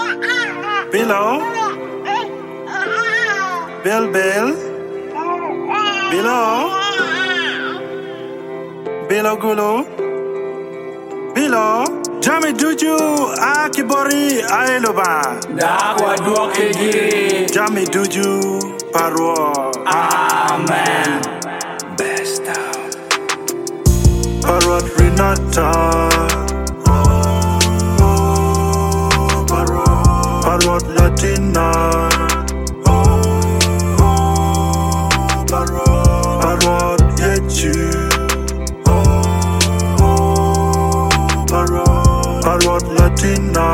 Bilo, Bill, Bilo Gulo, Bilo, Jami Duju, Akibori, Ailoba, Dagwa Duoke Giri, Jami Duju, Paro, Amen. Best out, Parrot Renata, Parrot Latina, Parrot Yechu, Parrot Latina.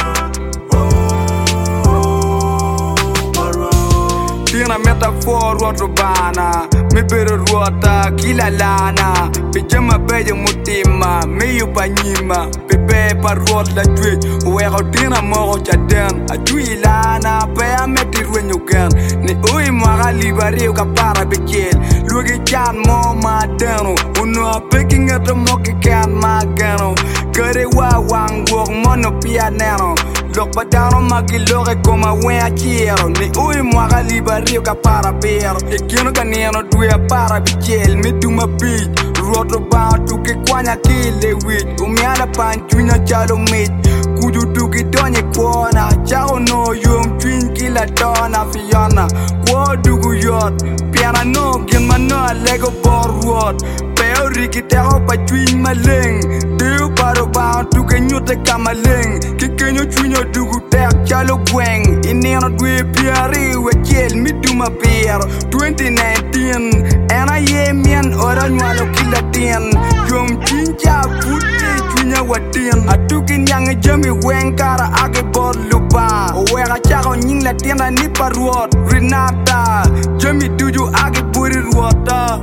Tina metaphor rotobana, me better rota, kila lana, pijama beja mutima, me you panyima, pepe parrot la tweet, where tina moro chaden, a tuilana, pay meti when you can, ni ui mara libari kapara bejel, lugi chan mo madano, uno picking at the moki can magano, kare wa wang walk mono pianano. Look pa down magi loke koma wea chiero ni ui mwaga libario ka para pero e kino kaneno due para bichel me duma beat roto ba tu ke kwanya kile wit umiala panchunya chalo mit kuju tuki donye kwona chao no yum twin kila dona fiona kwa dugu yot piana no gin mano lego bor rot peo rikitero pa twin maleng deu paro ba tu ke nyote kamaleng kikenyo chunyo dugu tek chalo gweng ineno dwe piari wechel miduma pier 2019 and I am yan ora nywalo kila tien yom chincha puti chunya watien atukin yang jami weng kara age bor lupa wega chako nying la tienda ni parwot Renata jami tuju age buri ruota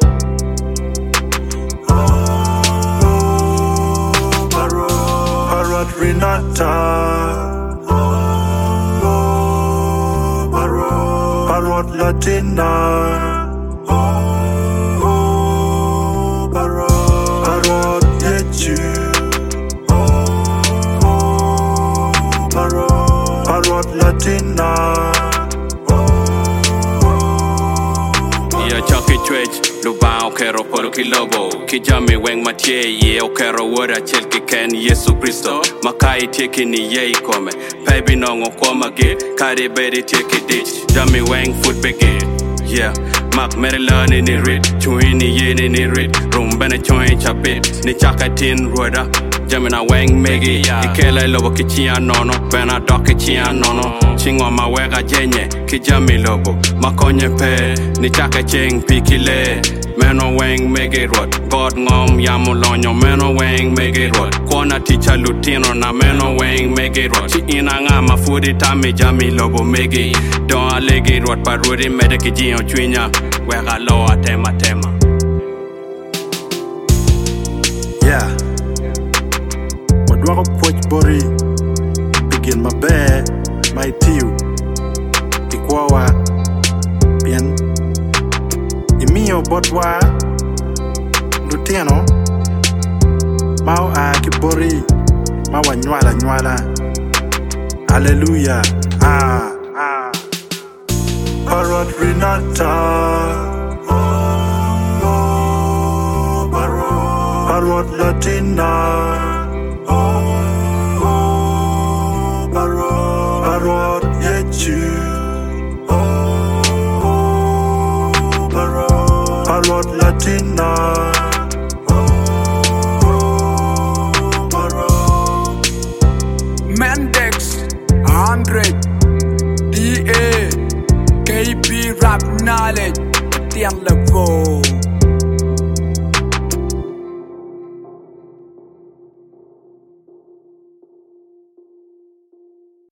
Parrot Renata, Parrot Latina, Parrot Yechu, Parrot Latina. Ya choki twitch, lubao kero polo kilobo kijami weng matie ye okero wora chel ki ken Yesu Kristo makai tiki ni ye kome baby nongo koma ge kare beri tiki ditch jami weng foot bege yeah mak mere lani ni rit chuini ye ni rit rumbene choin chapit ni chakatin roda Jamina weng megi ikele lobo kichia nono bena doke chia nono chingo mawega jenye kijami lobo makonye pe ni chaka ching pikile meno weng megi rot god ngom yamulonyo meno weng megi rot kona ticha lutino na meno weng megi rot chi ina nga mafudi tami jami lobo megi don alegi rot paruri mede kijio chwinya wega loa tema Yeah. Dwago puoch bori begin maber my tiu ikwawa bien imiyo botwa lutieno mau a kibori mawa nywala hallelujah Parrot Renata Parrot Latina Parrot Yechu, Parrot Latina, Mendex 100 DA KP rap knowledge Tiang level